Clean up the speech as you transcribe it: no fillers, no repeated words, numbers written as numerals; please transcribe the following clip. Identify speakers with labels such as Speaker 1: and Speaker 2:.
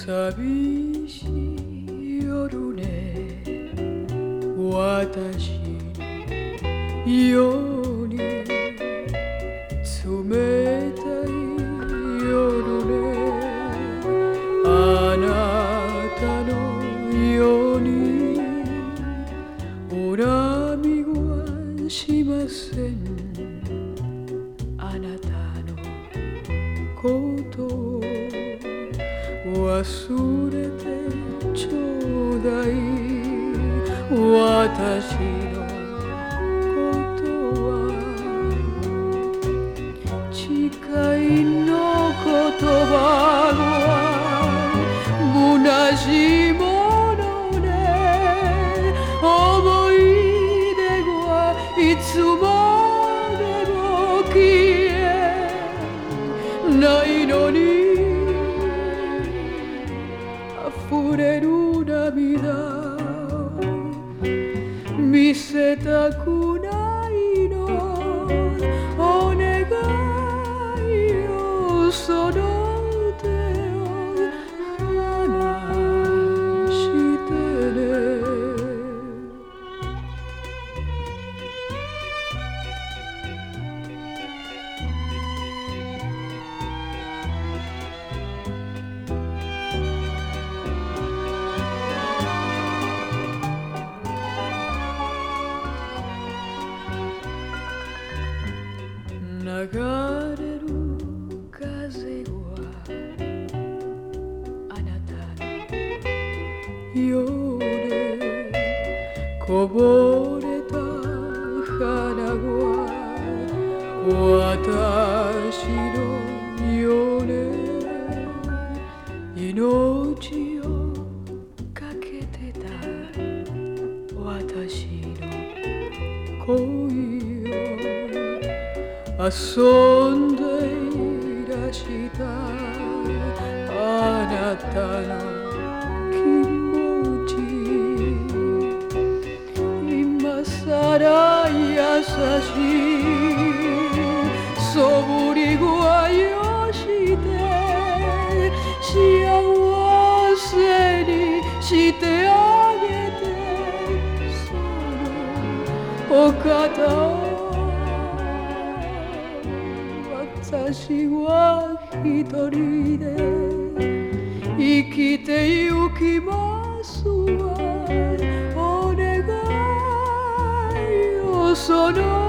Speaker 1: 寂しい夜ね、私のように冷たい夜ね、あなたのように恨みはしません。あなたのことを忘れてちょうだい。私のことは誓いの言葉は虚しいものね。思い出はいつまでも消えないのに、溢れる涙見せたくないの。お願いよ、その手を離してね。流れる風はあなたのようで、こぼれた花は私のようね。命をかけてた私の恋を遊んでいらしたあなたの気持ち、今さら優しいそぶり具合をして幸せにしてあげて、そのお方を私は一人で生きてゆきますわ。お願いよ、その